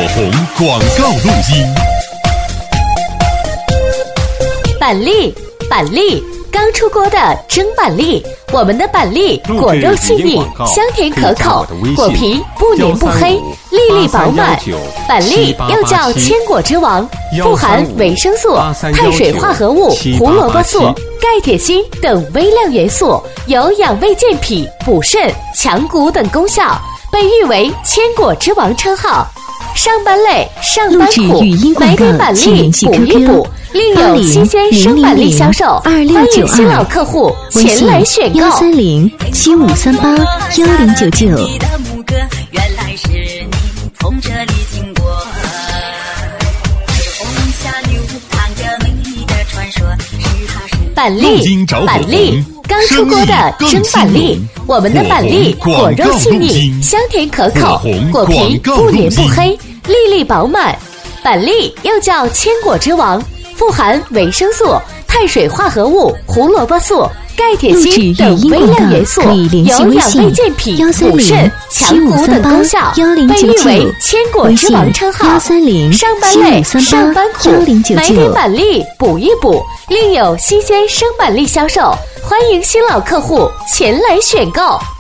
红广告录音。 板栗，板栗，刚出锅的蒸板栗，我们的板栗果肉细腻，香甜可口，果皮不黏不黑，粒粒饱满。板栗又叫千果之王，富含维生素、碳水化合物、胡萝卜素、钙、铁、锌等微量元素，有养胃健脾、补肾、强骨等功效，被誉为千果之王称号。上班累，上班苦，买点板栗补一补。另有新鲜生板栗销售，欢迎新老客户前来选购。 13075381099。 板栗，板栗，刚出锅的蒸板栗，我们的板栗果肉细腻，香甜可口，果皮不黏不黑，粒粒饱满。板栗又叫千果之王，富含维生素、碳水化合物、胡萝卜素、钙、铁、锌等微量元素，有养胃健脾、补肾、强骨等功效，被誉为千果之王称号。上班累，上班苦，买点板栗补一补。另有新鲜生板栗销售，欢迎新老客户前来选购。